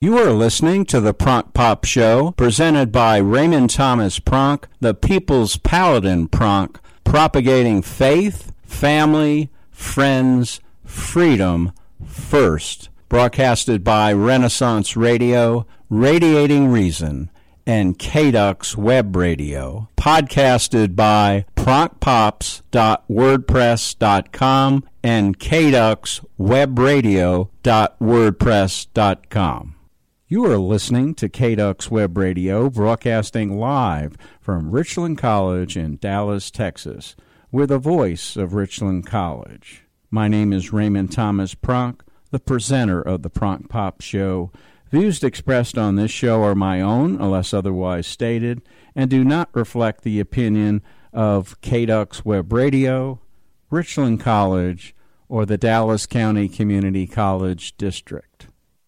You are listening to the Pronk Pop Show, presented by Raymond Thomas Pronk, the People's Paladin Pronk, propagating faith, family, friends, freedom first. Broadcasted by Renaissance Radio, Radiating Reason, and KDUX Web Radio. Podcasted by pronkpops.wordpress.com and kduxwebradio.wordpress.com. You are listening to KDUX Web Radio, broadcasting live from Richland College in Dallas, Texas. We're the voice of Richland College. My name is Raymond Thomas Pronk, the presenter of the Pronk Pop Show. Views expressed on this show are my own, unless otherwise stated, and do not reflect the opinion of KDUX Web Radio, Richland College, or the Dallas County Community College District.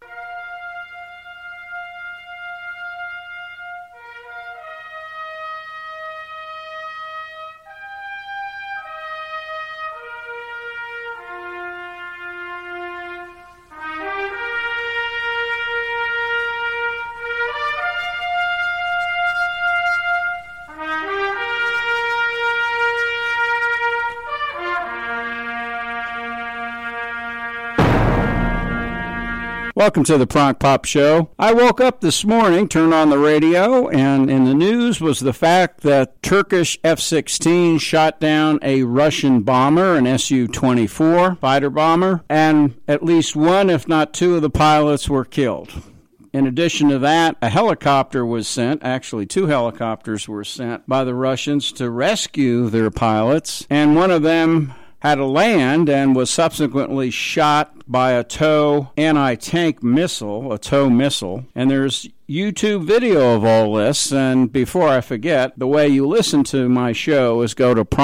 Welcome to the Pronk Pop Show. I woke up this morning, turned on the radio, and in the news was the fact that Turkish F-16 shot down a Russian bomber, an Su-24 fighter bomber, and at least one, if not two, of the pilots were killed. In addition to that, a helicopter was sent, actually 2 helicopters were sent by the Russians to rescue their pilots, and one of them had to land and was subsequently shot by a TOW anti-tank missile, a TOW missile. And there's YouTube video of all this. And before I forget, the way you listen to my show is go to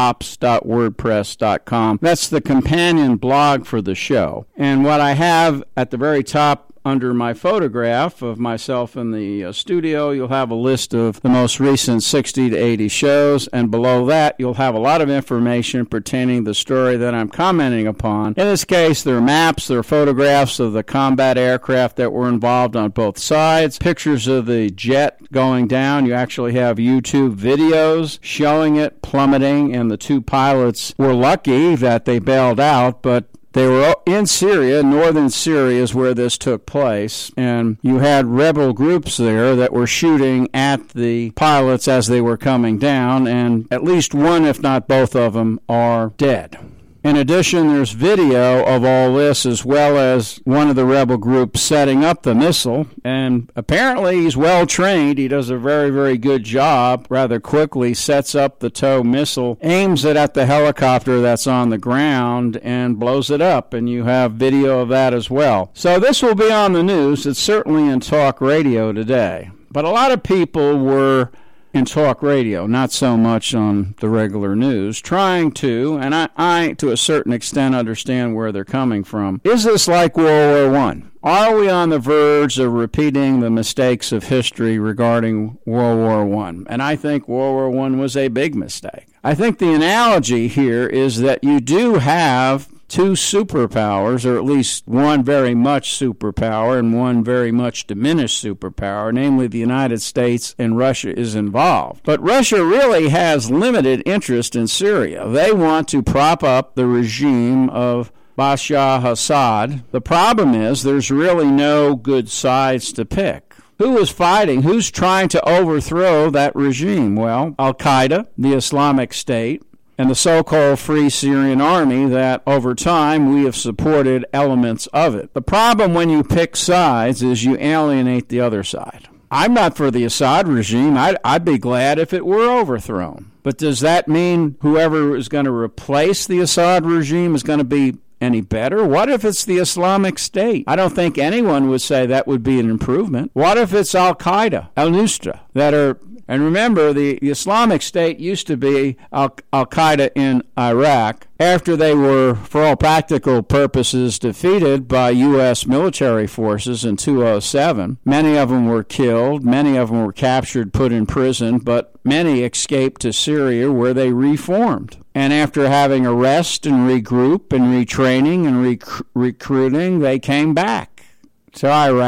pronkpops.wordpress.com. That's the companion blog for the show. And what I have at the very top under my photograph of myself in the studio, you'll have a list of the most recent 60 to 80 shows, and below that, you'll have a lot of information pertaining to the story that I'm commenting upon. In this case, there are maps, there are photographs of the combat aircraft that were involved on both sides, pictures of the jet going down. You actually have YouTube videos showing it plummeting, and the 2 pilots were lucky that they bailed out, but they were in Syria. Northern Syria is where this took place, and you had rebel groups there that were shooting at the pilots as they were coming down, and at least one, if not both of them, are dead. In addition, there's video of all this, as well as one of the rebel groups setting up the missile, and apparently he's well trained. He does a very, very good job. Rather quickly sets up the TOW missile, aims it at the helicopter that's on the ground, and blows it up, and you have video of that as well. So this will be on the news. It's certainly in talk radio today. But a lot of people were in talk radio, not so much on the regular news, trying to, and I to a certain extent understand where they're coming from. Is this like World War I? Are we on the verge of repeating the mistakes of history regarding World War I? And I think World War I was a big mistake. I think the analogy here is that you do have 2 superpowers, or at least one very much superpower and one very much diminished superpower, namely the United States, and Russia is involved. But Russia really has limited interest in Syria. They want to prop up the regime of Bashar Assad. The problem is there's really no good sides to pick. Who is fighting? Who's trying to overthrow that regime? Well, Al-Qaeda, the Islamic State, and the so-called Free Syrian Army that, over time, we have supported elements of it. The problem when you pick sides is you alienate the other side. I'm not for the Assad regime. I'd be glad if it were overthrown. But does that mean whoever is going to replace the Assad regime is going to be any better? What if it's the Islamic State? I don't think anyone would say that would be an improvement. What if it's Al-Qaeda, Al-Nusra, that are... And remember, the Islamic State used to be Al-Qaeda in Iraq after they were, for all practical purposes, defeated by U.S. military forces in 2007. Many of them were killed. Many of them were captured, put in prison, but many escaped to Syria where they reformed. And after having a rest and regroup and retraining and recruiting, they came back to Iraq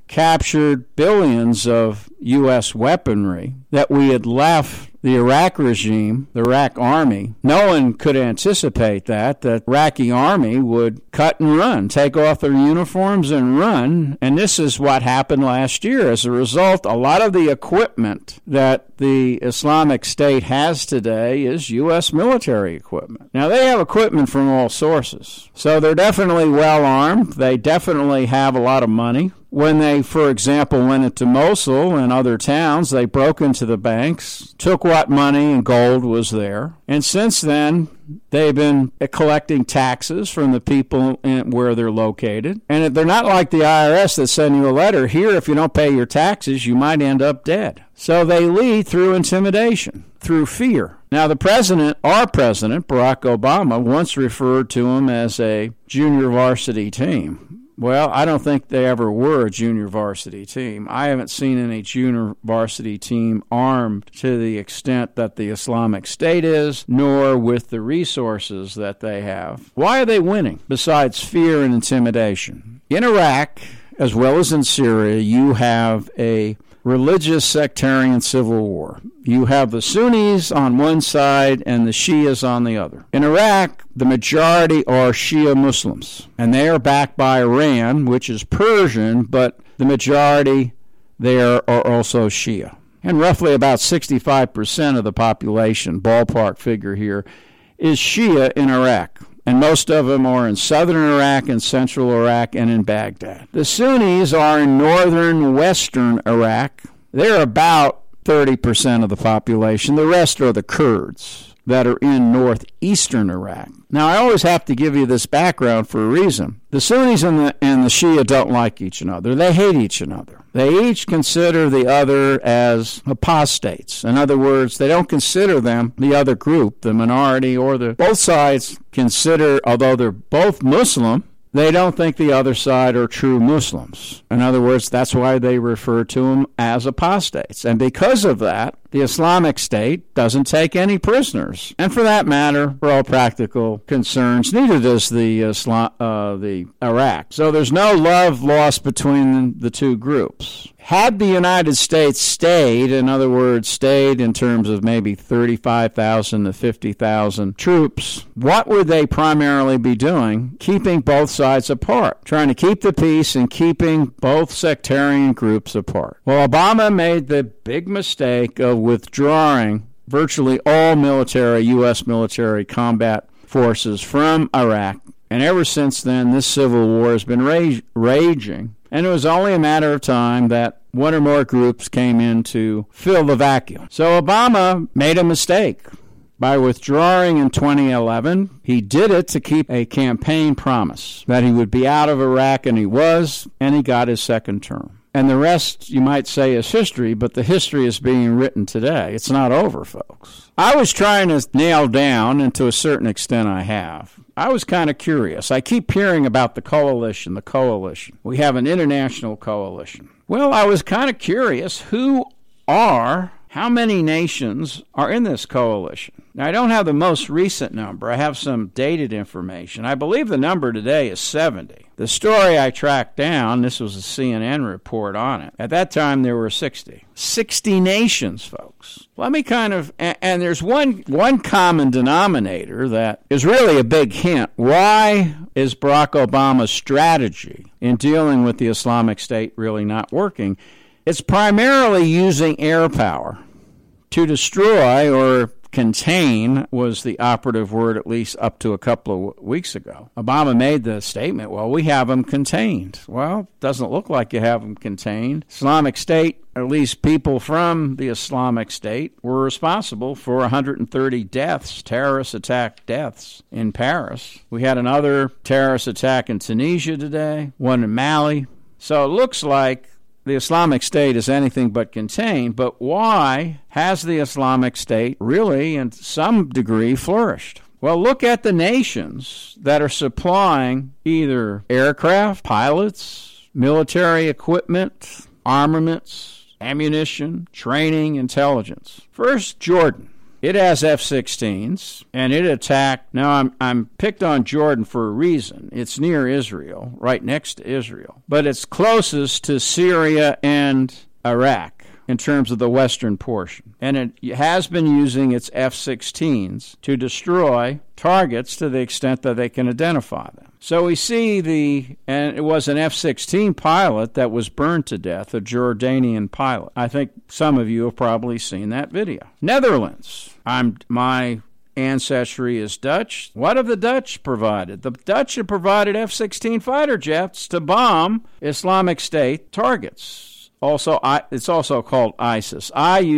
captured billions of U.S. weaponry, that we had left the Iraq regime, the Iraq army. No one could anticipate that the Iraqi army would cut and run, take off their uniforms and run. And this is what happened last year. As a result, a lot of the equipment that the Islamic State has today is U.S. military equipment. Now, they have equipment from all sources, so they're definitely well armed. They definitely have a lot of money. When they, for example, went into Mosul and other towns, they broke into the banks, took what money and gold was there. And since then, they've been collecting taxes from the people where they're located. And they're not like the IRS that send you a letter, here, if you don't pay your taxes, you might end up dead. So they lead through intimidation, through fear. Now, our president, Barack Obama, once referred to him as a junior varsity team. Well, I don't think they ever were a junior varsity team. I haven't seen any junior varsity team armed to the extent that the Islamic State is, nor with the resources that they have. Why are they winning, besides fear and intimidation? In Iraq, as well as in Syria, you have a religious sectarian civil war. You have the Sunnis on one side and the Shias on the other. In Iraq, the majority are Shia Muslims, and they are backed by Iran, which is Persian, but the majority there are also Shia. And roughly about 65% of the population, ballpark figure here, is Shia in Iraq. And most of them are in southern Iraq and central Iraq and in Baghdad. The Sunnis are in northern western Iraq. They're about 30% of the population. The rest are the Kurds that are in northeastern Iraq. Now, I always have to give you this background for a reason. The Sunnis and the Shia don't like each other. They hate each other. They each consider the other as apostates. In other words, they don't consider them, the other group, the minority, or both sides consider, although they're both Muslim, they don't think the other side are true Muslims. In other words, that's why they refer to them as apostates. And because of that, the Islamic State doesn't take any prisoners. And for that matter, for all practical concerns, neither does the Iraq. So there's no love lost between the two groups. Had the United States stayed, in other words, stayed in terms of maybe 35,000 to 50,000 troops, what would they primarily be doing? Keeping both sides apart, trying to keep the peace and keeping both sectarian groups apart. Well, Obama made the big mistake of withdrawing virtually all U.S. military combat forces from Iraq. And ever since then, this civil war has been raging. And it was only a matter of time that one or more groups came in to fill the vacuum. So Obama made a mistake. By withdrawing in 2011, he did it to keep a campaign promise that he would be out of Iraq, and he was, and he got his second term. And the rest, you might say, is history, but the history is being written today. It's not over, folks. I was trying to nail down, and to a certain extent I have. I was kind of curious. I keep hearing about the coalition. We have an international coalition. Well, I was kind of curious, how many nations are in this coalition? Now, I don't have the most recent number. I have some dated information. I believe the number today is 70. The story I tracked down, this was a CNN report on it. At that time, there were 60. 60 nations, folks. Let me and there's one common denominator that is really a big hint. Why is Barack Obama's strategy in dealing with the Islamic State really not working? It's primarily using air power to destroy, or contain was the operative word, at least up to a couple of weeks ago. Obama made the statement, well, we have them contained. Well, it doesn't look like you have them contained. Islamic State, at least people from the Islamic State, were responsible for 130 deaths, terrorist attack deaths in Paris. We had another terrorist attack in Tunisia today, one in Mali. So it looks like the Islamic State is anything but contained, but why has the Islamic State really, in some degree, flourished? Well, look at the nations that are supplying either aircraft, pilots, military equipment, armaments, ammunition, training, intelligence. First, Jordan. It has F-16s, and it attacked. Now, I'm picked on Jordan for a reason. It's near Israel, right next to Israel. But it's closest to Syria and Iraq in terms of the western portion. And it has been using its F-16s to destroy targets to the extent that they can identify them. So we see and it was an F-16 pilot that was burned to death, a Jordanian pilot. I think some of you have probably seen that video. Netherlands. My ancestry is Dutch. What have the Dutch provided? The Dutch have provided F-16 fighter jets to bomb Islamic State targets. It's also called ISIS.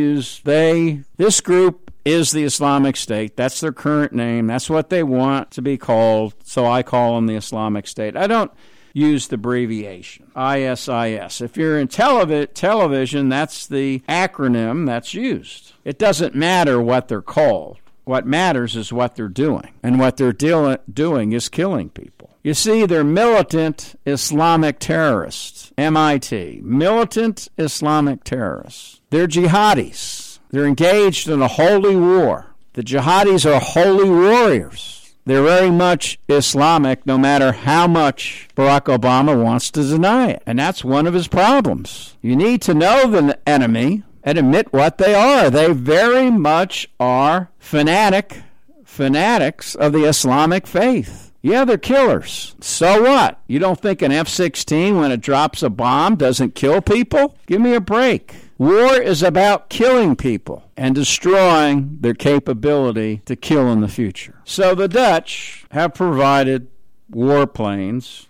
This group is the Islamic State. That's their current name. That's what they want to be called, so I call them the Islamic State. I don't use the abbreviation, ISIS. If you're in television, that's the acronym that's used. It doesn't matter what they're called. What matters is what they're doing, and what they're doing is killing people. You see, they're militant Islamic terrorists, MIT, militant Islamic terrorists. They're jihadis. They're engaged in a holy war. The jihadis are holy warriors. They're very much Islamic, no matter how much Barack Obama wants to deny it. And that's one of his problems. You need to know the enemy and admit what they are. They very much are fanatics of the Islamic faith. Yeah, they're killers. So what? You don't think an F-16, when it drops a bomb, doesn't kill people? Give me a break. War is about killing people and destroying their capability to kill in the future. So the Dutch have provided warplanes,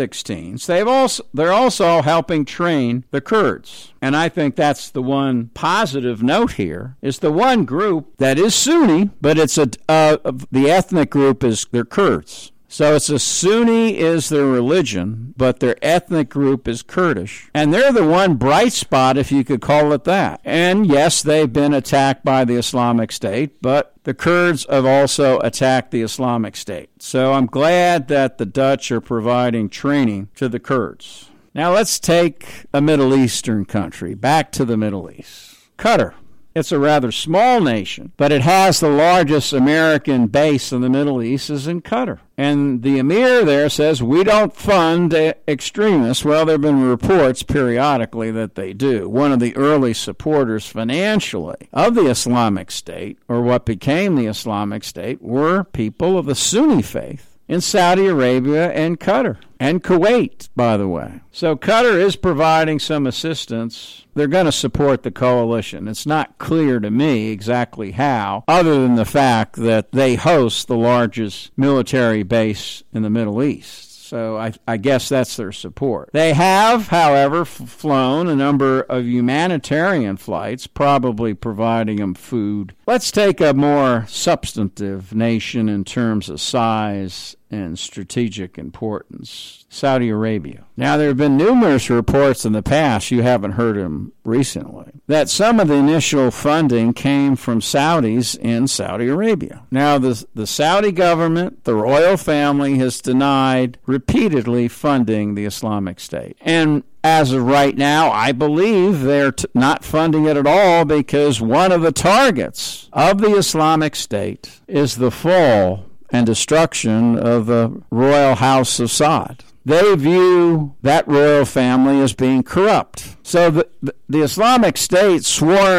F-16s. They're also helping train the Kurds. And I think that's the one positive note here, is the one group that is Sunni, but it's the ethnic group they're Kurds. So it's a Sunni is their religion, but their ethnic group is Kurdish. And they're the one bright spot, if you could call it that. And yes, they've been attacked by the Islamic State, but the Kurds have also attacked the Islamic State. So I'm glad that the Dutch are providing training to the Kurds. Now let's take a Middle Eastern country, back to the Middle East. Qatar. It's a rather small nation, but it has the largest American base in the Middle East is in Qatar. And the emir there says, we don't fund extremists. Well, there have been reports periodically that they do. One of the early supporters financially of the Islamic State, or what became the Islamic State, were people of the Sunni faith in Saudi Arabia and Qatar. And Kuwait, by the way. So Qatar is providing some assistance. They're going to support the coalition. It's not clear to me exactly how, other than the fact that they host the largest military base in the Middle East. So I guess that's their support. They have, however, flown a number of humanitarian flights, probably providing them food. Let's take a more substantive nation in terms of size and strategic importance, Saudi Arabia. Now, there have been numerous reports in the past, you haven't heard them recently, that some of the initial funding came from Saudis in Saudi Arabia. Now, the Saudi government, the royal family, has denied repeatedly funding the Islamic State. And as of right now, I believe they're not funding it at all because one of the targets of the Islamic State is the fall and destruction of the royal house of Saud. They view that royal family as being corrupt. So the Islamic State's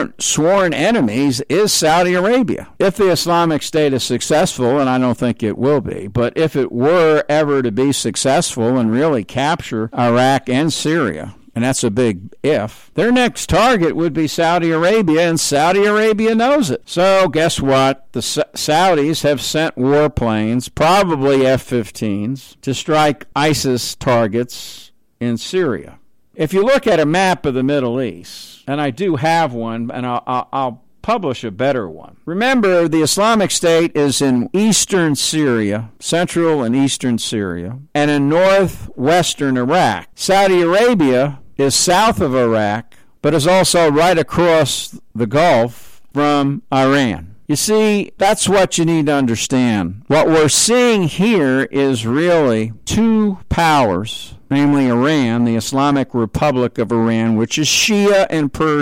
sworn enemies is Saudi Arabia. If the Islamic State is successful, and I don't think it will be, but if it were ever to be successful and really capture Iraq and Syria, and that's a big if, their next target would be Saudi Arabia, and Saudi Arabia knows it. So guess what? The Saudis have sent warplanes, probably F-15s, to strike ISIS targets in Syria. If you look at a map of the Middle East, and I do have one, and I'll publish a better one. Remember, the Islamic State is in eastern Syria, central and eastern Syria, and in northwestern Iraq. Saudi Arabia is south of Iraq, but is also right across the Gulf from Iran. You see, that's what you need to understand. What we're seeing here is really two powers, namely Iran, the Islamic Republic of Iran, which is Shia and Persian.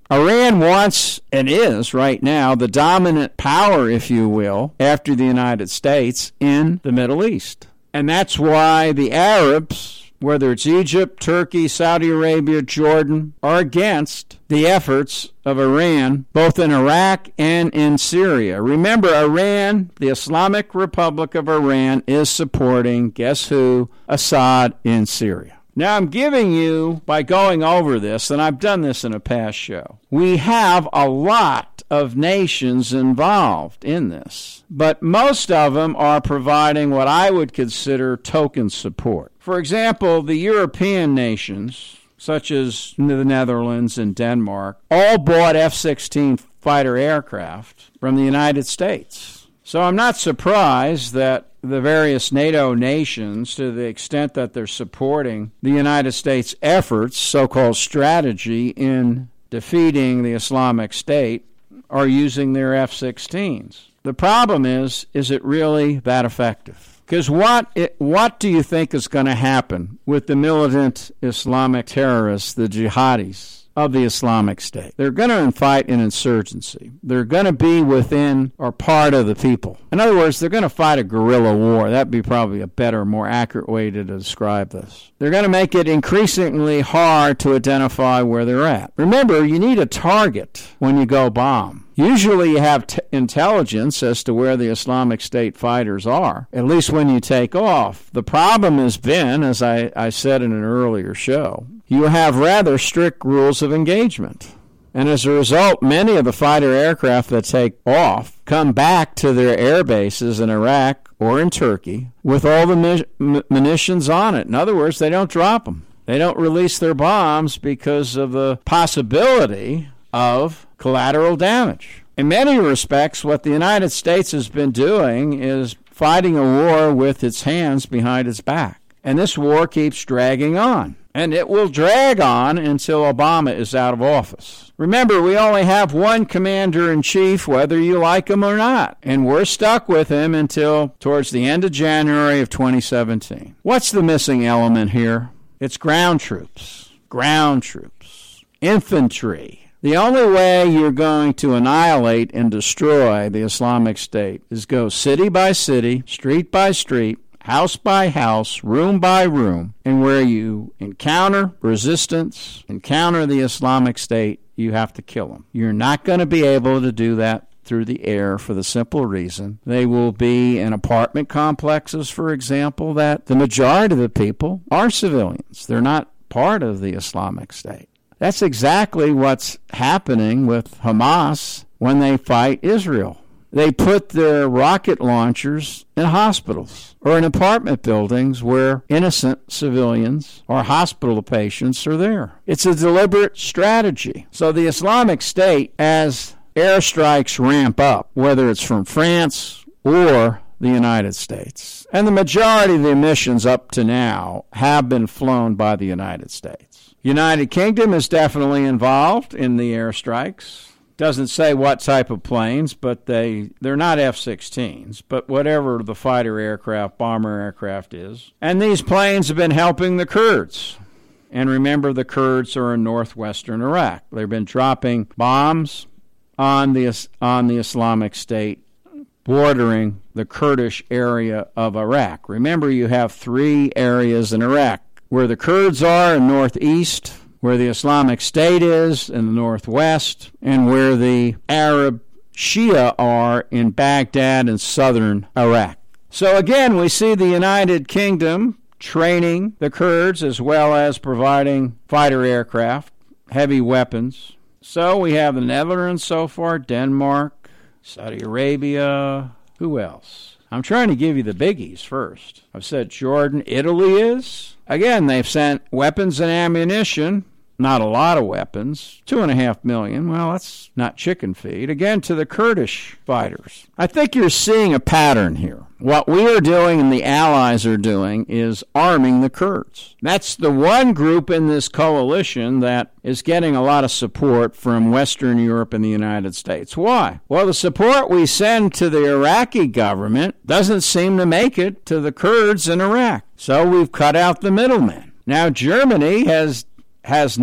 Iran wants, and is right now, the dominant power, if you will, after the United States in the Middle East. And that's why the Arabs, whether it's Egypt, Turkey, Saudi Arabia, Jordan, are against the efforts of Iran, both in Iraq and in Syria. Remember, Iran, the Islamic Republic of Iran, is supporting, guess who? Assad in Syria. Now, I'm giving you, by going over this, and I've done this in a past show, we have a lot of nations involved in this, but most of them are providing what I would consider token support. For example, the European nations, such as the Netherlands and Denmark, all bought F-16 fighter aircraft from the United States. So I'm not surprised that the various NATO nations, to the extent that they're supporting the United States' efforts, so-called strategy in defeating the Islamic State, are using their F-16s. The problem is it really that effective? Because what do you think is going to happen with the militant Islamic terrorists, the jihadis of the Islamic State? They're going to fight an insurgency. They're going to be within or part of the people. In other words, they're going to fight a guerrilla war. That'd be probably a better, more accurate way to describe this. They're going to make it increasingly hard to identify where they're at. Remember, you need a target when you go bomb. Usually you have intelligence as to where the Islamic State fighters are, at least when you take off. The problem has been, as I said in an earlier show, you have rather strict rules of engagement. And as a result, many of the fighter aircraft that take off come back to their air bases in Iraq or in Turkey with all the munitions on it. In other words, they don't drop them. They don't release their bombs because of the possibility of collateral damage. In many respects, what the United States has been doing is fighting a war with its hands behind its back. And this war keeps dragging on. And it will drag on until Obama is out of office. Remember, we only have one commander-in-chief, whether you like him or not. And we're stuck with him until towards the end of January of 2017. What's the missing element here? It's ground troops. Ground troops. Infantry. The only way you're going to annihilate and destroy the Islamic State is go city by city, street by street, house by house, room by room, and where you encounter resistance, encounter the Islamic State, you have to kill them. You're not going to be able to do that through the air for the simple reason they will be in apartment complexes, for example, that the majority of the people are civilians. They're not part of the Islamic State. That's exactly what's happening with Hamas when they fight Israel. They put their rocket launchers in hospitals or in apartment buildings where innocent civilians or hospital patients are there. It's a deliberate strategy. So the Islamic State, as airstrikes ramp up, whether it's from France or the United States, and the majority of the missions up to now have been flown by the United States. United Kingdom is definitely involved in the airstrikes. Doesn't say what type of planes, but they're not F-16s, but whatever the fighter aircraft, bomber aircraft is. And these planes have been helping the Kurds. And remember, the Kurds are in northwestern Iraq. They've been dropping bombs on the Islamic State bordering the Kurdish area of Iraq. Remember, you have three areas in Iraq where the Kurds are in northeast, where the Islamic State is in the northwest, and where the Arab Shia are in Baghdad and southern Iraq. So again, we see the United Kingdom training the Kurds as well as providing fighter aircraft, heavy weapons. So we have the Netherlands so far, Denmark, Saudi Arabia, who else? I'm trying to give you the biggies first. I've said Jordan, Italy is. Again, they've sent weapons and ammunition, not a lot of weapons, 2.5 million. Well, that's not chicken feed. Again, to the Kurdish fighters. I think you're seeing a pattern here. What we are doing and the Allies are doing is arming the Kurds. That's the one group in this coalition that is getting a lot of support from Western Europe and the United States. Why? Well, the support we send to the Iraqi government doesn't seem to make it to the Kurds in Iraq. So we've cut out the middlemen. Now, Germany has not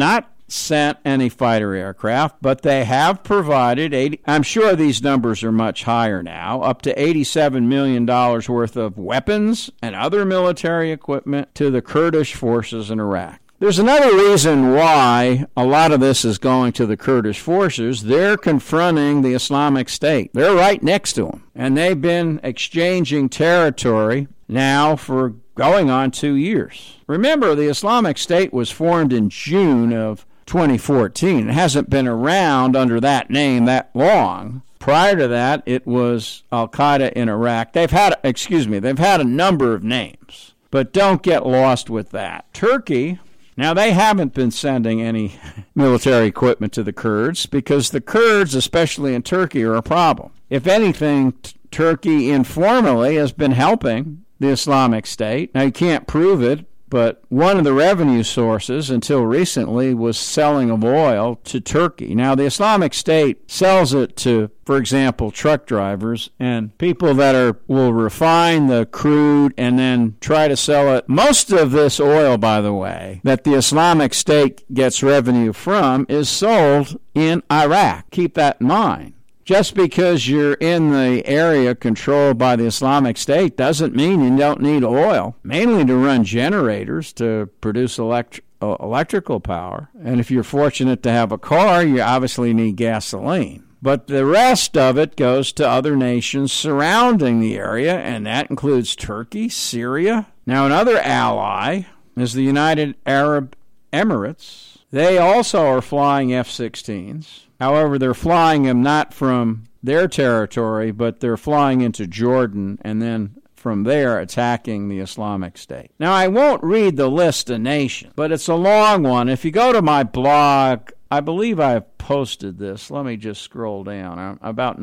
sent any fighter aircraft, but they have provided, I'm sure these numbers are much higher now, up to $87 million worth of weapons and other military equipment to the Kurdish forces in Iraq. There's another reason why a lot of this is going to the Kurdish forces. They're confronting the Islamic State. They're right next to them, and they've been exchanging territory now for going on 2 years. Remember, the Islamic State was formed in June of 2014. It hasn't been around under that name that long. Prior to that, it was Al-Qaeda in Iraq. They've had a number of names, but don't get lost with that. Turkey, now they haven't been sending any military equipment to the Kurds because the Kurds, especially in Turkey, are a problem. If anything, Turkey informally has been helping the Islamic State. Now, you can't prove it, but one of the revenue sources until recently was selling of oil to Turkey. Now, the Islamic State sells it to, for example, truck drivers and people that will refine the crude and then try to sell it. Most of this oil, by the way, that the Islamic State gets revenue from is sold in Iraq. Keep that in mind. Just because you're in the area controlled by the Islamic State doesn't mean you don't need oil, mainly to run generators to produce electrical power. And if you're fortunate to have a car, you obviously need gasoline. But the rest of it goes to other nations surrounding the area, and that includes Turkey, Syria. Now, another ally is the United Arab Emirates. They also are flying F-16s. However, they're flying them not from their territory, but they're flying into Jordan and then from there attacking the Islamic State. Now, I won't read the list of nations, but it's a long one. If you go to my blog, I believe I've posted this. Let me just scroll down. I'm about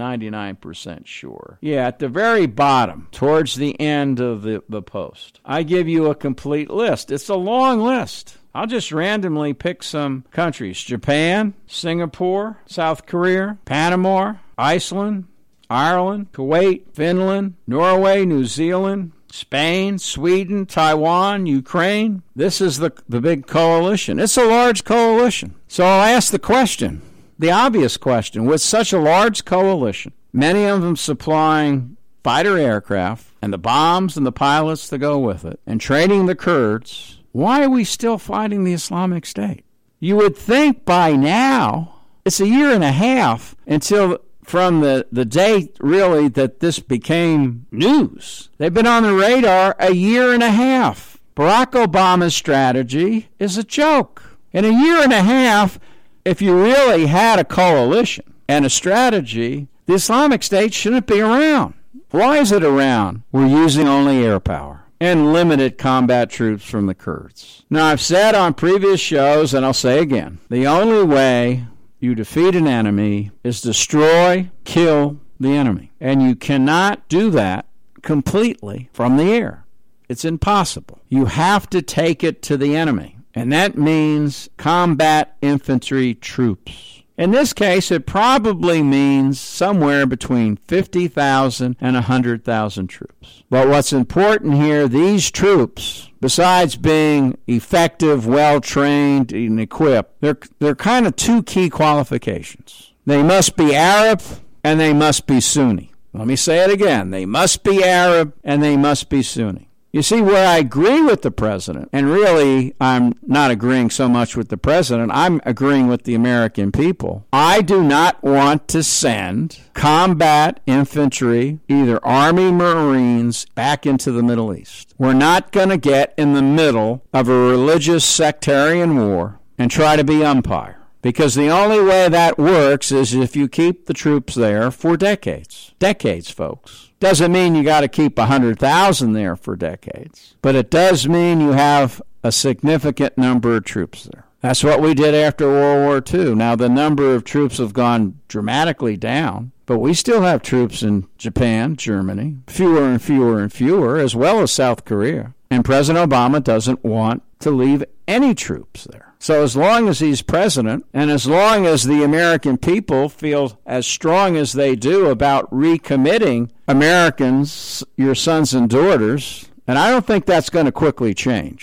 99% sure. Yeah, at the very bottom, towards the end of the post, I give you a complete list. It's a long list. I'll just randomly pick some countries. Japan, Singapore, South Korea, Panama, Iceland, Ireland, Kuwait, Finland, Norway, New Zealand, Spain, Sweden, Taiwan, Ukraine. This is the big coalition. It's a large coalition. So I'll ask the question, the obvious question, with such a large coalition, many of them supplying fighter aircraft and the bombs and the pilots to go with it, and training the Kurds, why are we still fighting the Islamic State? You would think by now, it's a year and a half until from the date, really, that this became news. They've been on the radar a year and a half. Barack Obama's strategy is a joke. In a year and a half, if you really had a coalition and a strategy, the Islamic State shouldn't be around. Why is it around? We're using only air power and limited combat troops from the Kurds. Now, I've said on previous shows, and I'll say again, the only way you defeat an enemy is destroy, kill the enemy. And you cannot do that completely from the air. It's impossible. You have to take it to the enemy. And that means combat infantry troops. In this case, it probably means somewhere between 50,000 and 100,000 troops. But what's important here, these troops, besides being effective, well-trained, and equipped, they're kind of two key qualifications. They must be Arab and they must be Sunni. Let me say it again. They must be Arab and they must be Sunni. You see, where I agree with the president, and really I'm not agreeing so much with the president, I'm agreeing with the American people. I do not want to send combat infantry, either Army, Marines, back into the Middle East. We're not going to get in the middle of a religious sectarian war and try to be umpire. Because the only way that works is if you keep the troops there for decades. Decades, folks. Doesn't mean you got to keep 100,000 there for decades. But it does mean you have a significant number of troops there. That's what we did after World War II. Now, the number of troops have gone dramatically down, but we still have troops in Japan, Germany, fewer and fewer and fewer, as well as South Korea. And President Obama doesn't want to leave any troops there. So as long as he's president, and as long as the American people feel as strong as they do about recommitting Americans, your sons and daughters, and I don't think that's going to quickly change.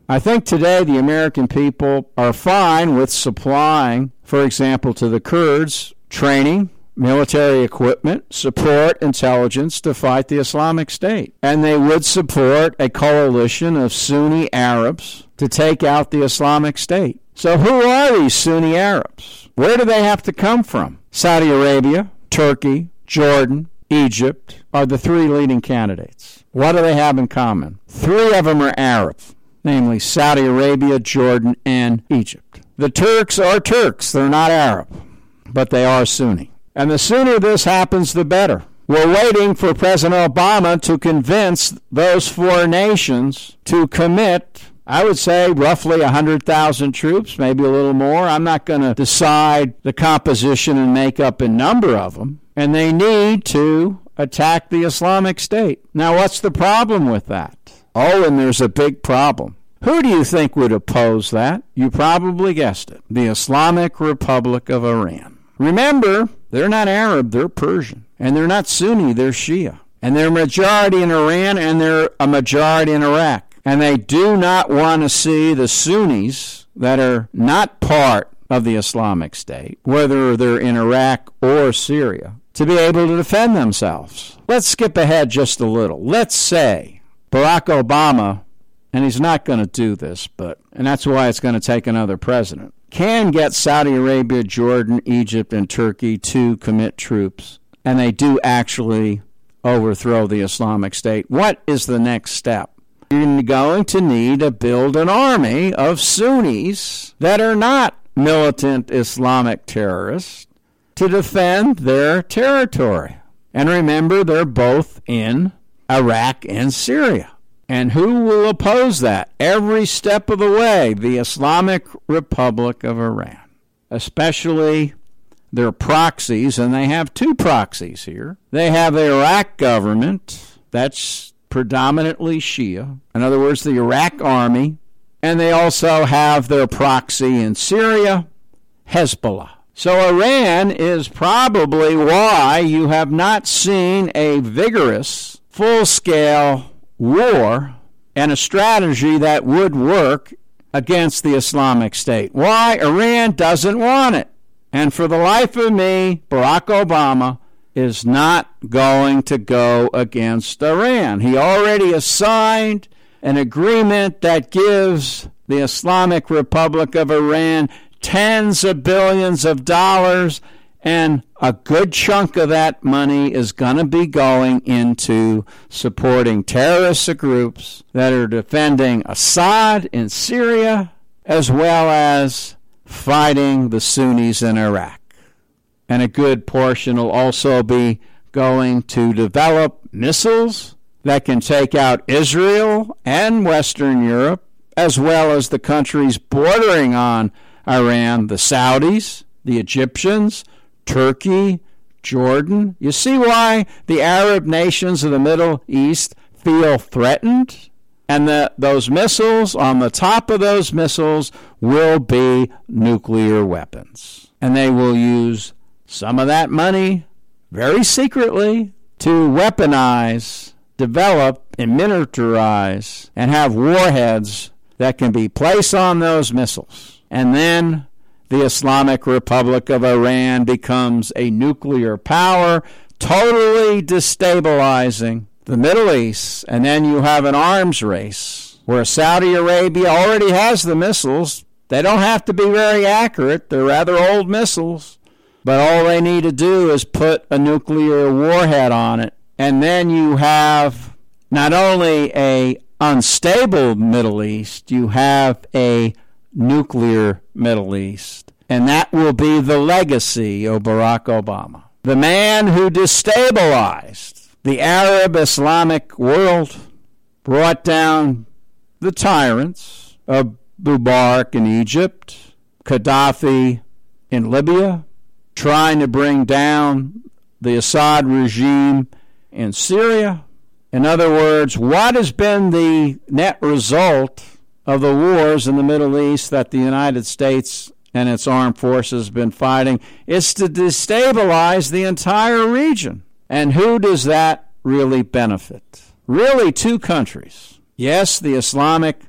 I think today the American people are fine with supplying, for example, to the Kurds, training, military equipment, support, intelligence to fight the Islamic State. And they would support a coalition of Sunni Arabs to take out the Islamic State. So who are these Sunni Arabs? Where do they have to come from? Saudi Arabia, Turkey, Jordan, Egypt are the three leading candidates. What do they have in common? Three of them are Arab, namely Saudi Arabia, Jordan, and Egypt. The Turks are Turks. They're not Arab, but they are Sunni. And the sooner this happens, the better. We're waiting for President Obama to convince those four nations to commit, I would say, roughly 100,000 troops, maybe a little more. I'm not going to decide the composition and makeup and number of them. And they need to attack the Islamic State. Now, what's the problem with that? Oh, and there's a big problem. Who do you think would oppose that? You probably guessed it. The Islamic Republic of Iran. Remember, they're not Arab, they're Persian. And they're not Sunni, they're Shia. And they're a majority in Iran, and they're a majority in Iraq. And they do not want to see the Sunnis that are not part of the Islamic State, whether they're in Iraq or Syria, to be able to defend themselves. Let's skip ahead just a little. Let's say Barack Obama, and he's not going to do this, and that's why it's going to take another president, can get Saudi Arabia, Jordan, Egypt, and Turkey to commit troops, and they do actually overthrow the Islamic State. What is the next step? You're going to need to build an army of Sunnis that are not militant Islamic terrorists to defend their territory. And remember, they're both in Iraq and Syria. And who will oppose that? Every step of the way, the Islamic Republic of Iran, especially their proxies, and they have two proxies here. They have the Iraq government, that's predominantly Shia, in other words, the Iraq army, and they also have their proxy in Syria, Hezbollah. So Iran is probably why you have not seen a vigorous, full-scale war and a strategy that would work against the Islamic State. Why? Iran doesn't want it. And for the life of me, Barack Obama is not going to go against Iran. He already has signed an agreement that gives the Islamic Republic of Iran tens of billions of dollars, and a good chunk of that money is going to be going into supporting terrorist groups that are defending Assad in Syria, as well as fighting the Sunnis in Iraq. And a good portion will also be going to develop missiles that can take out Israel and Western Europe, as well as the countries bordering on Iran, the Saudis, the Egyptians, Turkey, Jordan. You see why the Arab nations of the Middle East feel threatened? And those missiles, on the top of those missiles, will be nuclear weapons. And they will use some of that money very secretly to weaponize, develop, and miniaturize, and have warheads that can be placed on those missiles. And then the Islamic Republic of Iran becomes a nuclear power, totally destabilizing the Middle East. And then you have an arms race where Saudi Arabia already has the missiles. They don't have to be very accurate. They're rather old missiles. But all they need to do is put a nuclear warhead on it. And then you have not only a unstable Middle East, you have a nuclear Middle East. And that will be the legacy of Barack Obama. The man who destabilized the Arab Islamic world, brought down the tyrants of Mubarak in Egypt, Gaddafi in Libya, trying to bring down the Assad regime in Syria. In other words, what has been the net result of the wars in the Middle East that the United States and its armed forces have been fighting? Is to destabilize the entire region. And who does that really benefit? Really, two countries. Yes, the Islamic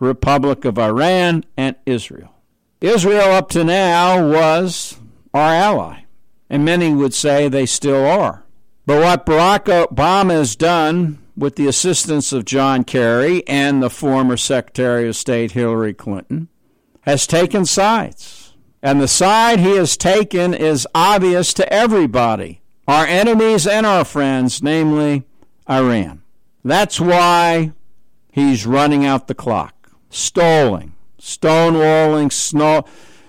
Republic of Iran and Israel. Israel up to now was our ally, and many would say they still are. But what Barack Obama has done with the assistance of John Kerry and the former Secretary of State Hillary Clinton has taken sides. And the side he has taken is obvious to everybody, our enemies and our friends, namely Iran. That's why he's running out the clock, stonewalling, slow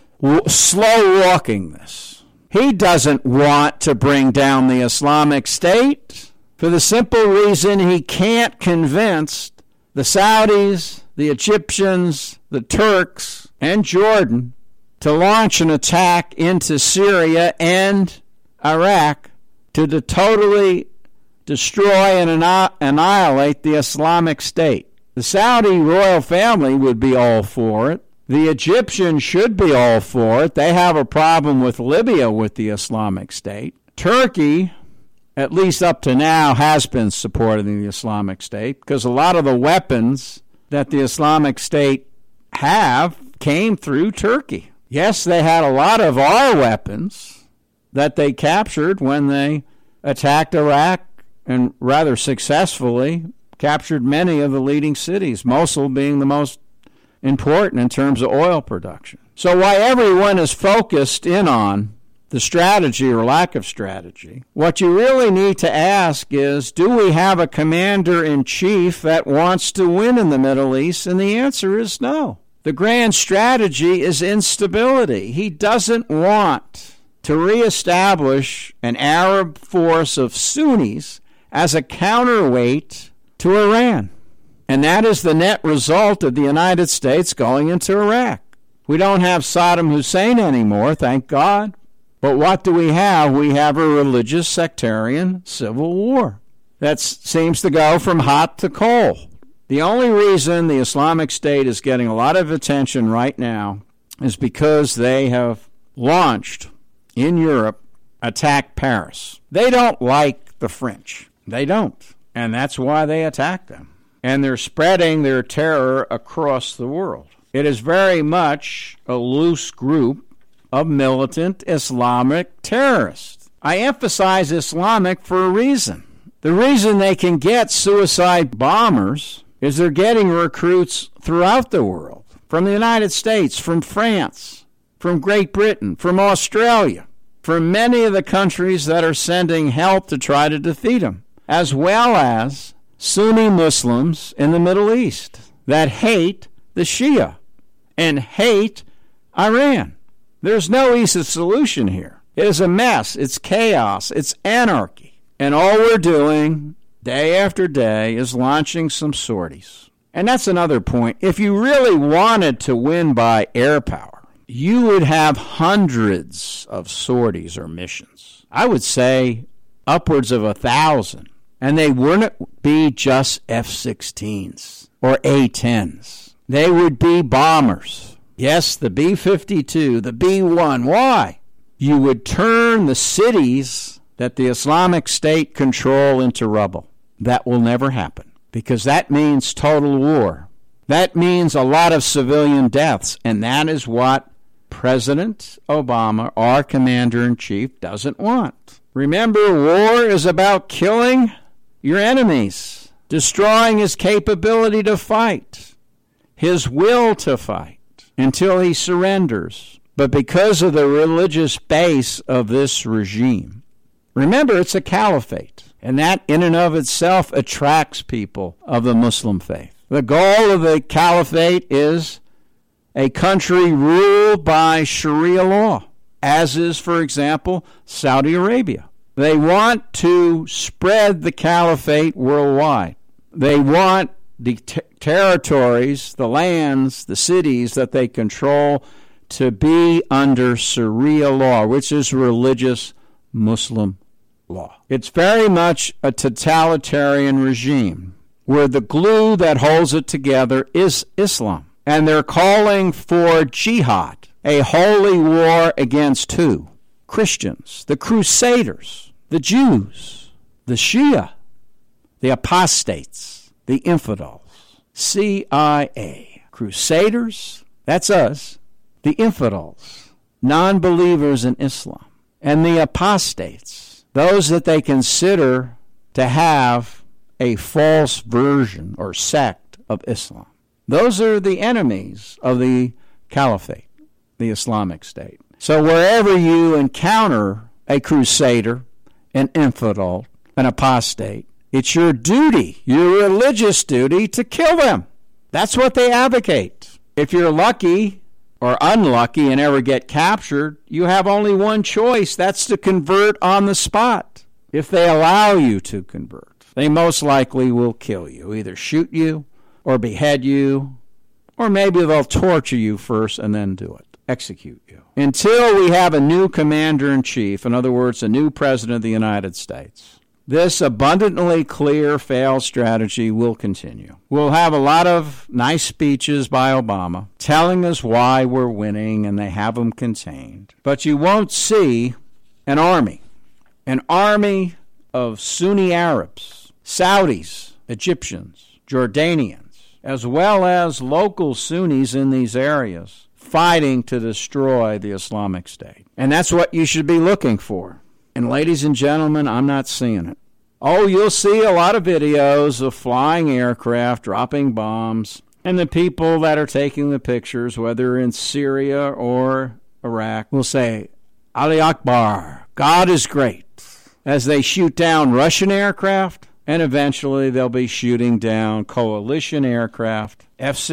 walking this. He doesn't want to bring down the Islamic State for the simple reason he can't convince the Saudis, the Egyptians, the Turks, and Jordan to launch an attack into Syria and Iraq to totally destroy and annihilate the Islamic State. The Saudi royal family would be all for it. The Egyptians should be all for it. They have a problem with Libya with the Islamic State. Turkey, at least up to now, has been supporting the Islamic State because a lot of the weapons that the Islamic State have came through Turkey. Yes, they had a lot of our weapons that they captured when they attacked Iraq and rather successfully captured many of the leading cities, Mosul being the most important in terms of oil production. So while everyone is focused in on the strategy or lack of strategy, what you really need to ask is, do we have a commander-in-chief that wants to win in the Middle East? And the answer is no. The grand strategy is instability. He doesn't want to reestablish an Arab force of Sunnis as a counterweight to Iran. And that is the net result of the United States going into Iraq. We don't have Saddam Hussein anymore, thank God. But what do we have? We have a religious sectarian civil war that seems to go from hot to cold. The only reason the Islamic State is getting a lot of attention right now is because they have launched in Europe, attacked Paris. They don't like the French. They don't. And that's why they attack them. And they're spreading their terror across the world. It is very much a loose group of militant Islamic terrorists. I emphasize Islamic for a reason. The reason they can get suicide bombers is they're getting recruits throughout the world, from the United States, from France, from Great Britain, from Australia, from many of the countries that are sending help to try to defeat them, as well as Sunni Muslims in the Middle East that hate the Shia and hate Iran. There's no easy solution here. It is a mess. It's chaos. It's anarchy. And all we're doing day after day is launching some sorties. And that's another point. If you really wanted to win by air power, you would have hundreds of sorties or missions. I would say upwards of 1,000. And they wouldn't be just F-16s or A-10s. They would be bombers. Yes, the B-52, the B-1. Why? You would turn the cities that the Islamic State control into rubble. That will never happen because that means total war. That means a lot of civilian deaths, and that is what President Obama, our commander-in-chief, doesn't want. Remember, war is about killing your enemies, destroying his capability to fight, his will to fight, until he surrenders. But because of the religious base of this regime, remember, it's a caliphate, and that in and of itself attracts people of the Muslim faith. The goal of the caliphate is a country ruled by Sharia law, as is, for example, Saudi Arabia. They want to spread the caliphate worldwide. They want the territories, the lands, the cities that they control to be under Sharia law, which is religious Muslim law. It's very much a totalitarian regime where the glue that holds it together is Islam. And they're calling for jihad, a holy war against who? Christians, the Crusaders, the Jews, the Shia, the apostates, the infidels, CIA, Crusaders, that's us, the infidels, non-believers in Islam, and the apostates, those that they consider to have a false version or sect of Islam. Those are the enemies of the caliphate, the Islamic State. So wherever you encounter a crusader, an infidel, an apostate, it's your duty, your religious duty, to kill them. That's what they advocate. If you're lucky or unlucky and ever get captured, you have only one choice. That's to convert on the spot. If they allow you to convert, they most likely will kill you, either shoot you or behead you, or maybe they'll torture you first and then do it, execute you. Until we have a new commander-in-chief, in other words, a new president of the United States, this abundantly clear failed strategy will continue. We'll have a lot of nice speeches by Obama telling us why we're winning, and they have them contained. But you won't see an army of Sunni Arabs, Saudis, Egyptians, Jordanians, as well as local Sunnis in these areas, fighting to destroy the Islamic State. And that's what you should be looking for. And ladies and gentlemen, I'm not seeing it. Oh, you'll see a lot of videos of flying aircraft, dropping bombs, and the people that are taking the pictures, whether in Syria or Iraq, will say, Ali Akbar, God is great, as they shoot down Russian aircraft, and eventually they'll be shooting down coalition aircraft,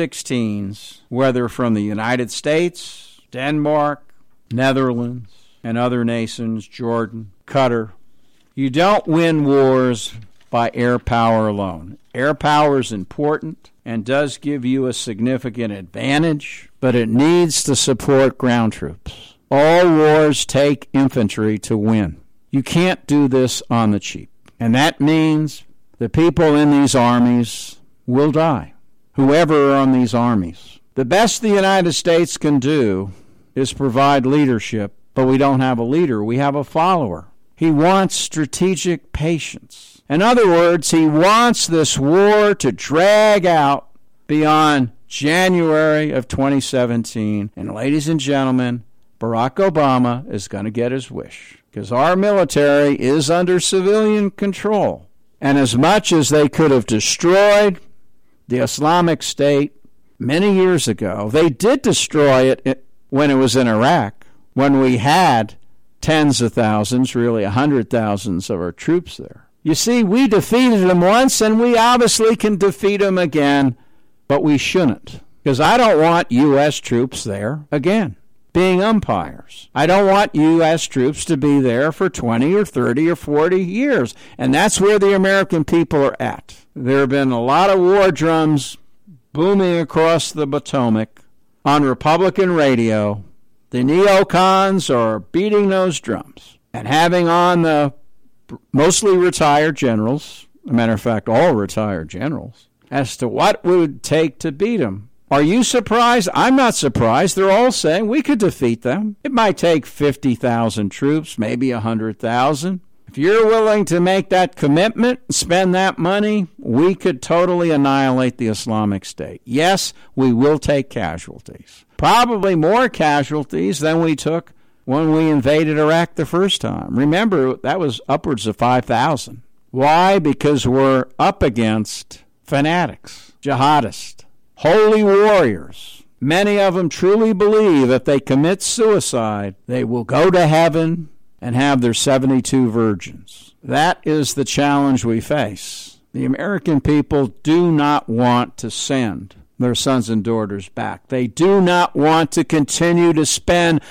F-16s, whether from the United States, Denmark, Netherlands, and other nations, Jordan, Qatar. You don't win wars by air power alone. Air power is important and does give you a significant advantage, but it needs to support ground troops. All wars take infantry to win. You can't do this on the cheap. And that means the people in these armies will die, whoever are on these armies. The best the United States can do is provide leadership, but we don't have a leader. We have a follower. He wants strategic patience. In other words, he wants this war to drag out beyond January of 2017. And ladies and gentlemen, Barack Obama is going to get his wish, because our military is under civilian control. And as much as they could have destroyed the Islamic State many years ago, they did destroy it when it was in Iraq, when we had tens of thousands, really 100,000 of our troops there. You see, we defeated them once, and we obviously can defeat them again, but we shouldn't, because I don't want U.S. troops there again, being umpires. I don't want U.S. troops to be there for 20 or 30 or 40 years, and that's where the American people are at. There have been a lot of war drums booming across the Potomac on Republican radio. The neocons are beating those drums and having on the mostly retired generals, as a matter of fact, all retired generals, as to what it would take to beat them. Are you surprised? I'm not surprised. They're all saying we could defeat them. It might take 50,000 troops, maybe 100,000. If you're willing to make that commitment and spend that money, we could totally annihilate the Islamic State. Yes, we will take casualties. Probably more casualties than we took when we invaded Iraq the first time. Remember, that was upwards of 5,000. Why? Because we're up against fanatics, jihadists, holy warriors. Many of them truly believe if they commit suicide, they will go to heaven and have their 72 virgins. That is the challenge we face. The American people do not want to send their sons and daughters back. They do not want to continue to spend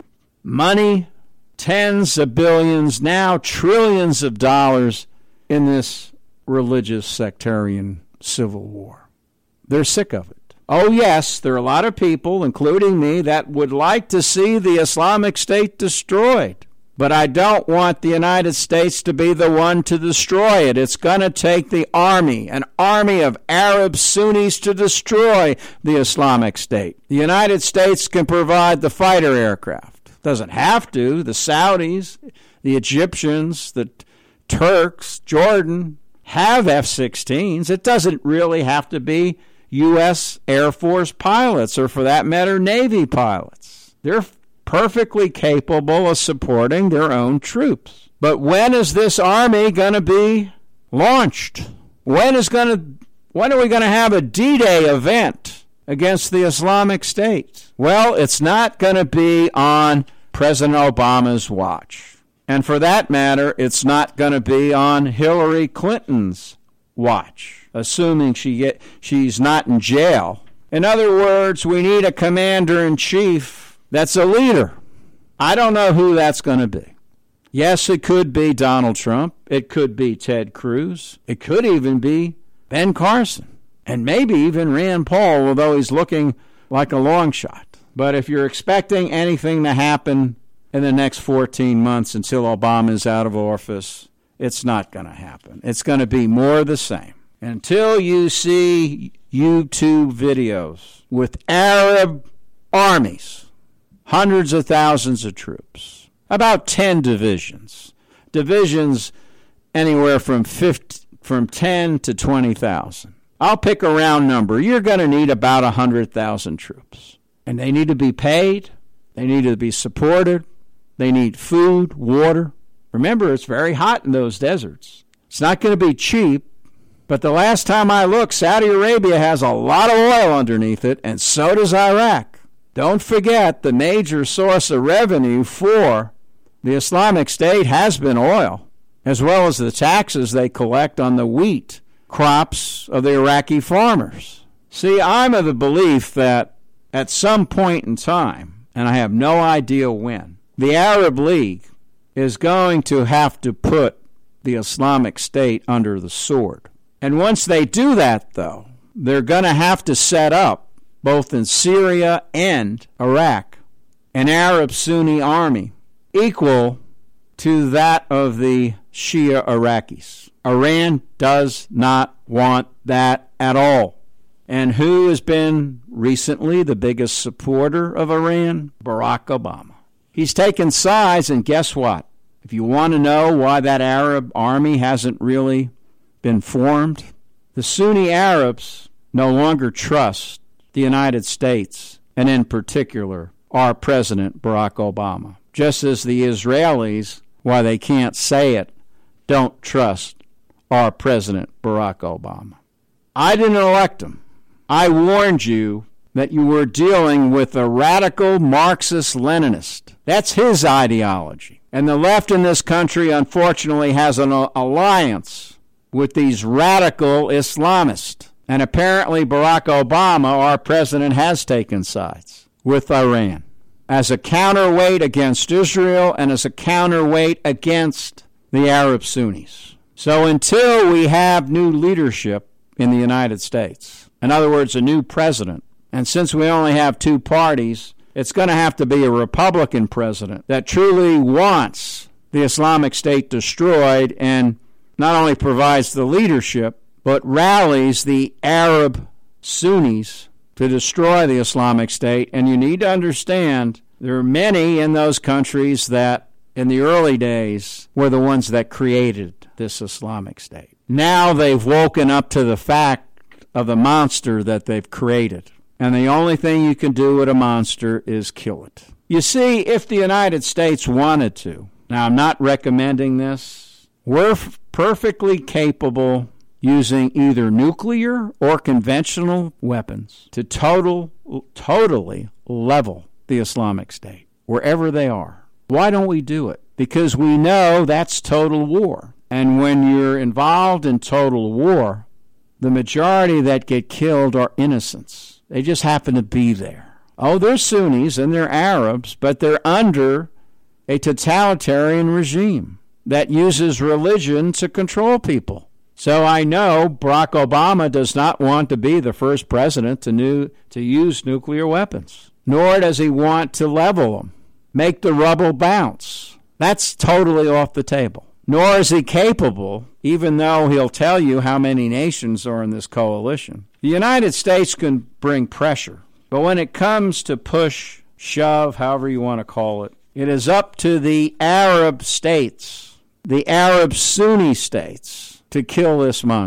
money, tens of billions, now trillions of dollars in this religious sectarian civil war. They're sick of it. Oh, yes, there are a lot of people, including me, that would like to see the Islamic State destroyed. But I don't want the United States to be the one to destroy it. It's going to take the army, an army of Arab Sunnis, to destroy the Islamic State. The United States can provide the fighter aircraft. Doesn't have to. The Saudis, the Egyptians, the Turks, Jordan have F-16s. It doesn't really have to be U.S. Air Force pilots, or for that matter, Navy pilots. They're perfectly capable of supporting their own troops. But when is this army going to be launched? When are we going to have a D-Day event against the Islamic State? Well, it's not going to be on President Obama's watch. And for that matter, it's not going to be on Hillary Clinton's watch, assuming she's not in jail. In other words, we need a commander-in-chief that's a leader. I don't know who that's going to be. Yes, it could be Donald Trump. It could be Ted Cruz. It could even be Ben Carson. And maybe even Rand Paul, although he's looking like a long shot. But if you're expecting anything to happen in the next 14 months until Obama is out of office, it's not going to happen. It's going to be more of the same. Until you see YouTube videos with Arab armies, hundreds of thousands of troops, about 10 divisions anywhere from 10 to 20,000. I'll pick a round number. You're going to need about 100,000 troops. And they need to be paid. They need to be supported. They need food, water. Remember, it's very hot in those deserts. It's not going to be cheap. But the last time I looked, Saudi Arabia has a lot of oil underneath it, and so does Iraq. Don't forget, the major source of revenue for the Islamic State has been oil, as well as the taxes they collect on the wheat crops of the Iraqi farmers. See, I'm of the belief that at some point in time, and I have no idea when, the Arab League is going to have to put the Islamic State under the sword. And once they do that, though, they're going to have to set up, both in Syria and Iraq, an Arab Sunni army equal to that of the Shia Iraqis. Iran does not want that at all. And who has been recently the biggest supporter of Iran? Barack Obama. He's taken sides, and guess what? If you want to know why that Arab army hasn't really been formed, the Sunni Arabs no longer trust the United States, and in particular, our President Barack Obama. Just as the Israelis, why they can't say it, don't trust our President Barack Obama. I didn't elect him. I warned you that you were dealing with a radical Marxist-Leninist. That's his ideology. And the left in this country, unfortunately, has an alliance with these radical Islamists. And apparently Barack Obama, our president, has taken sides with Iran as a counterweight against Israel and as a counterweight against the Arab Sunnis. So until we have new leadership in the United States, in other words, a new president, and since we only have two parties, it's going to have to be a Republican president that truly wants the Islamic State destroyed and not only provides the leadership, but rallies the Arab Sunnis to destroy the Islamic State. And you need to understand there are many in those countries that in the early days were the ones that created this Islamic State. Now they've woken up to the fact of the monster that they've created. And the only thing you can do with a monster is kill it. You see, if the United States wanted to, now I'm not recommending this, we're perfectly capable using either nuclear or conventional weapons to totally level the Islamic State, wherever they are. Why don't we do it? Because we know that's total war. And when you're involved in total war, the majority that get killed are innocents. They just happen to be there. Oh, they're Sunnis and they're Arabs, but they're under a totalitarian regime that uses religion to control people. So I know Barack Obama does not want to be the first president to use nuclear weapons, nor does he want to level them, make the rubble bounce. That's totally off the table. Nor is he capable, even though he'll tell you how many nations are in this coalition. The United States can bring pressure, but when it comes to push, shove, however you want to call it, it is up to the Arab states, the Arab Sunni states, to kill this monster.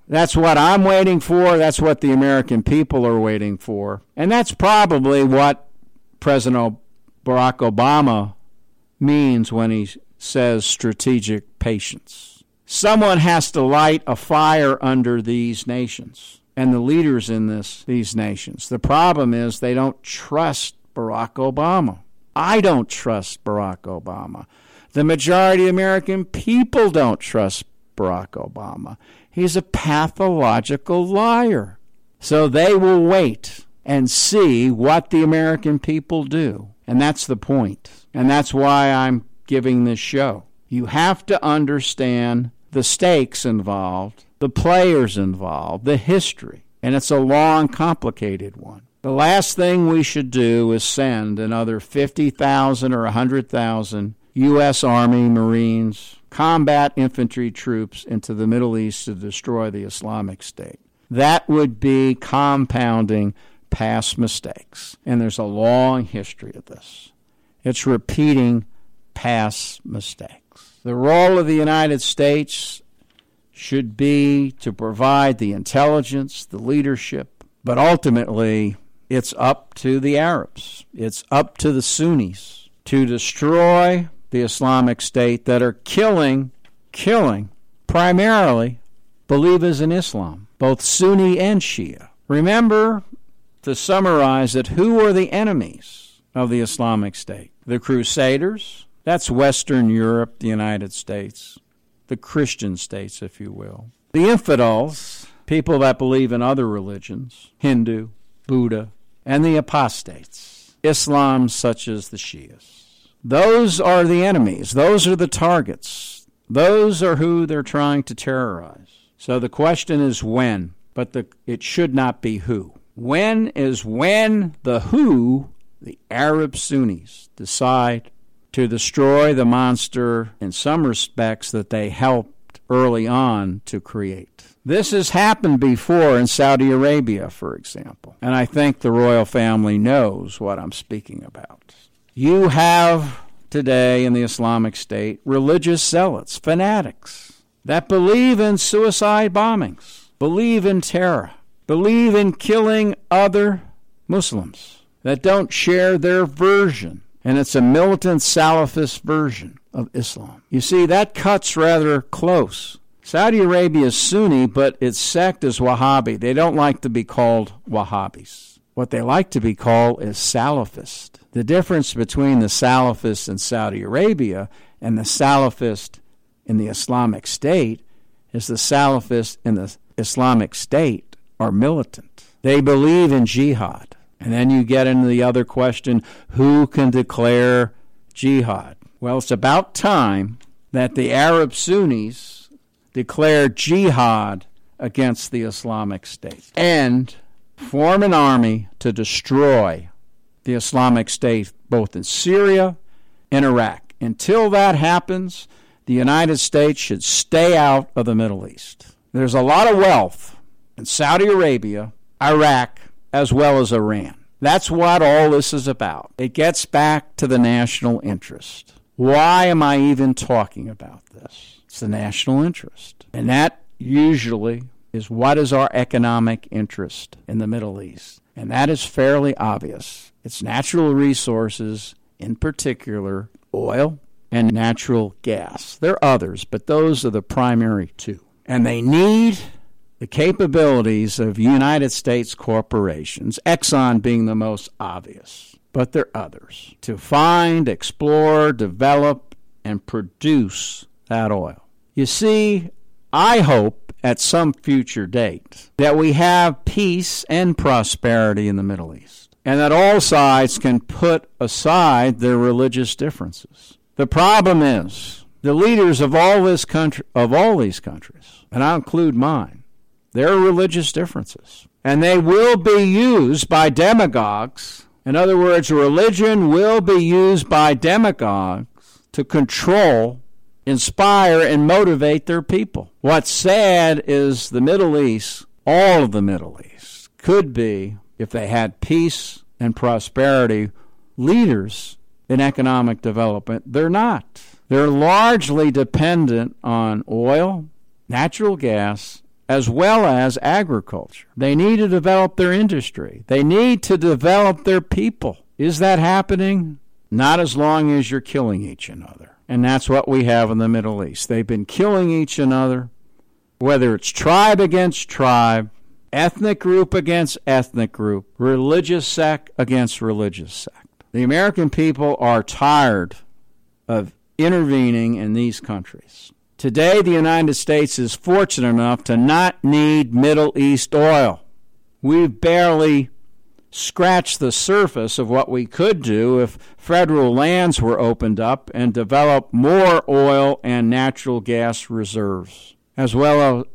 That's what I'm waiting for. That's what the American people are waiting for. And that's probably what President Barack Obama means when he says strategic patience. Someone has to light a fire under these nations and the leaders in these nations. The problem is they don't trust Barack Obama. I don't trust Barack Obama. The majority of American people don't trust Barack Obama. He's a pathological liar. So they will wait and see what the American people do. And that's the point. And that's why I'm giving this show. You have to understand the stakes involved, the players involved, the history. And it's a long, complicated one. The last thing we should do is send another 50,000 or 100,000 U.S. Army, Marines, combat infantry troops into the Middle East to destroy the Islamic State. That would be compounding past mistakes. And there's a long history of this. It's repeating past mistakes. The role of the United States should be to provide the intelligence, the leadership, but ultimately it's up to the Arabs. It's up to the Sunnis to destroy the Islamic State that are killing primarily believers in Islam, both Sunni and Shia. Remember, to summarize it, who are the enemies of the Islamic State? The Crusaders, that's Western Europe, the United States, the Christian states, if you will. The infidels, people that believe in other religions, Hindu, Buddha, and the apostates, Islam such as the Shias. Those are the enemies. Those are the targets. Those are who they're trying to terrorize. So the question is when, but it should not be who. When is when the who, the Arab Sunnis, decide to destroy the monster in some respects that they helped early on to create. This has happened before in Saudi Arabia, for example, and I think the royal family knows what I'm speaking about. You have today in the Islamic State religious zealots, fanatics, that believe in suicide bombings, believe in terror, believe in killing other Muslims that don't share their version. And it's a militant Salafist version of Islam. You see, that cuts rather close. Saudi Arabia is Sunni, but its sect is Wahhabi. They don't like to be called Wahhabis. What they like to be called is Salafist. The difference between the Salafist in Saudi Arabia and the Salafist in the Islamic State is the Salafist in the Islamic State are militant. They believe in jihad. And then you get into the other question, who can declare jihad? Well, it's about time that the Arab Sunnis declare jihad against the Islamic State and form an army to destroy the Islamic State both in Syria and Iraq. Until that happens, the United States should stay out of the Middle East. There's a lot of wealth in Saudi Arabia, Iraq, as well as Iran. That's what all this is about. It gets back to the national interest. Why am I even talking about this? It's the national interest. And that usually is what is our economic interest in the Middle East. And that is fairly obvious. It's natural resources, in particular oil and natural gas. There are others, but those are the primary two. And they need the capabilities of United States corporations, Exxon being the most obvious, but there are others, to find, explore, develop, and produce that oil. You see, I hope at some future date that we have peace and prosperity in the Middle East, and that all sides can put aside their religious differences. The problem is the leaders of all these countries, and I'll include mine, there are religious differences, and they will be used by demagogues. In other words, religion will be used by demagogues to control, inspire, and motivate their people. What's sad is the Middle East, all of the Middle East, could be, if they had peace and prosperity, leaders in economic development. They're not. They're largely dependent on oil, natural gas, as well as agriculture. They need to develop their industry. They need to develop their people. Is that happening? Not as long as you're killing each other. And that's what we have in the Middle East. They've been killing each other, whether it's tribe against tribe, ethnic group against ethnic group, religious sect against religious sect. The American people are tired of intervening in these countries. Today, the United States is fortunate enough to not need Middle East oil. We've barely scratched the surface of what we could do if federal lands were opened up and developed more oil and natural gas reserves, as well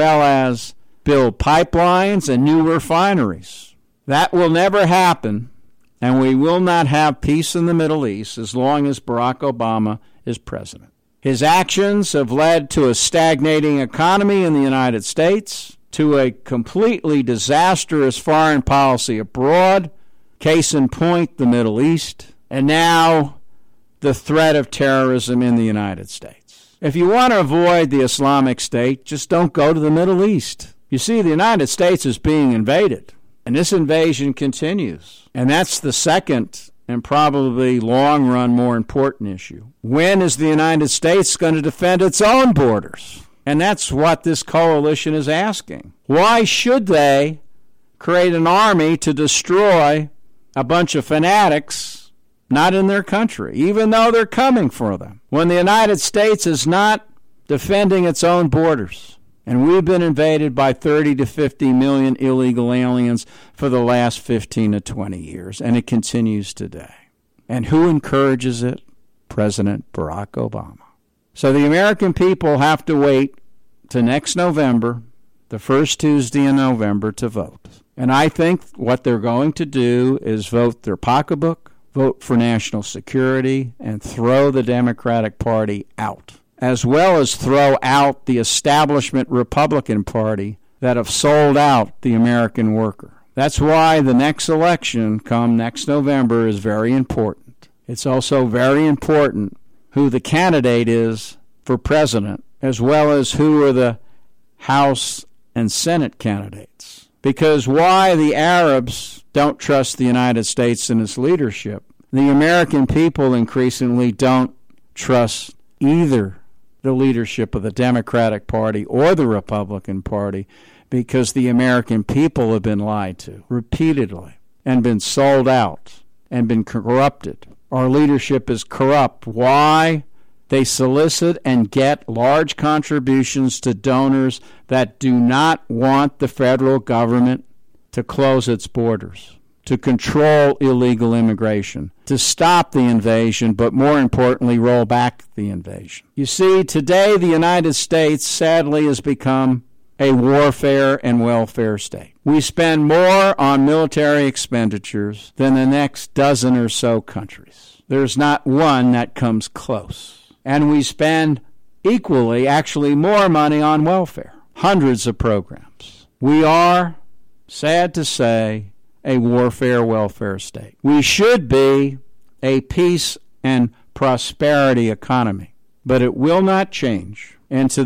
as build pipelines and new refineries. That will never happen, and we will not have peace in the Middle East as long as Barack Obama is president. His actions have led to a stagnating economy in the United States, to a completely disastrous foreign policy abroad, case in point, the Middle East, and now the threat of terrorism in the United States. If you want to avoid the Islamic State, just don't go to the Middle East. You see, the United States is being invaded, and this invasion continues. And that's the second and probably long-run more important issue. When is the United States going to defend its own borders? And that's what this coalition is asking. Why should they create an army to destroy a bunch of fanatics not in their country, even though they're coming for them, when the United States is not defending its own borders? And we've been invaded by 30 to 50 million illegal aliens for the last 15 to 20 years, and it continues today. And who encourages it? President Barack Obama. So the American people have to wait to next November, the first Tuesday in November, to vote. And I think what they're going to do is vote their pocketbook, vote for national security, and throw the Democratic Party out, as well as throw out the establishment Republican Party that have sold out the American worker. That's why the next election, come next November, is very important. It's also very important who the candidate is for president, as well as who are the House and Senate candidates. Because why the Arabs don't trust the United States and its leadership, the American people increasingly don't trust either the leadership of the Democratic Party or the Republican Party, because the American people have been lied to repeatedly and been sold out and been corrupted. Our leadership is corrupt. Why? They solicit and get large contributions to donors that do not want the federal government to close its borders, to control illegal immigration, to stop the invasion, but more importantly, roll back the invasion. You see, today the United States, sadly, has become a warfare and welfare state. We spend more on military expenditures than the next dozen or so countries. There's not one that comes close. And we spend equally, actually more money on welfare, hundreds of programs. We are, sad to say, a warfare welfare state. We should be a peace and prosperity economy, but it will not change until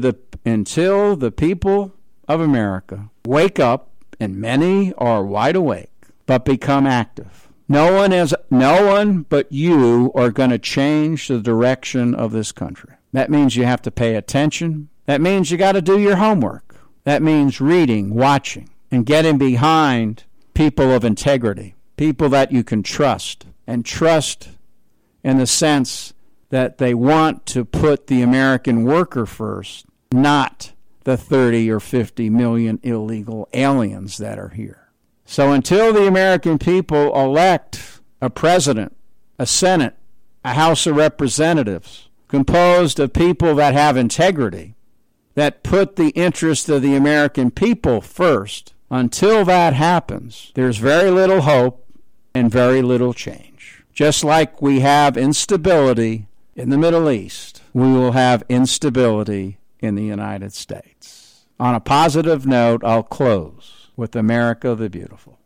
the people of America wake up, and many are wide awake, but become active. No one but you are going to change the direction of this country. That means you have to pay attention. That means you got to do your homework. That means reading, watching, and getting behind people of integrity, people that you can trust, and trust in the sense that they want to put the American worker first, not the 30 or 50 million illegal aliens that are here. So until the American people elect a president, a Senate, a House of Representatives composed of people that have integrity, that put the interest of the American people first, until that happens, there's very little hope and very little change. Just like we have instability in the Middle East, we will have instability in the United States. On a positive note, I'll close with America the Beautiful.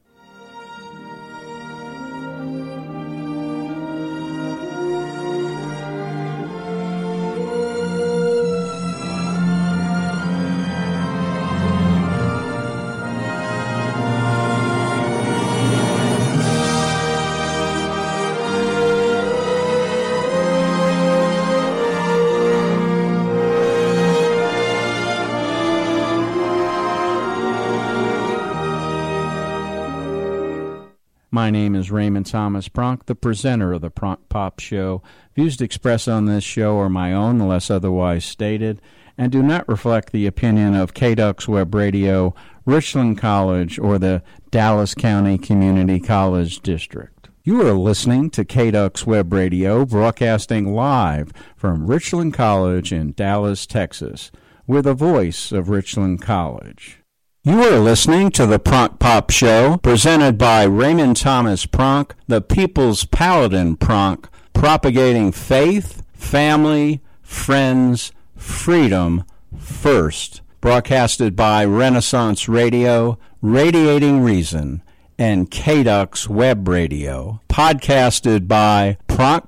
My name is Raymond Thomas Pronk, the presenter of the Pronk Pop Show. Views expressed on this show are my own, unless otherwise stated, and do not reflect the opinion of KDUX Web Radio, Richland College, or the Dallas County Community College District. You are listening to KDUX Web Radio, broadcasting live from Richland College in Dallas, Texas. We're the voice of Richland College. You are listening to the Pronk Pop Show, presented by Raymond Thomas Pronk, the People's Paladin Pronk, propagating faith, family, friends, freedom first. Broadcasted by Renaissance Radio, Radiating Reason, and KDUX Web Radio. Podcasted by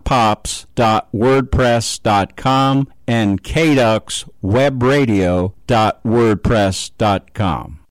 pronkpops.wordpress.com and kduxwebradio.wordpress.com.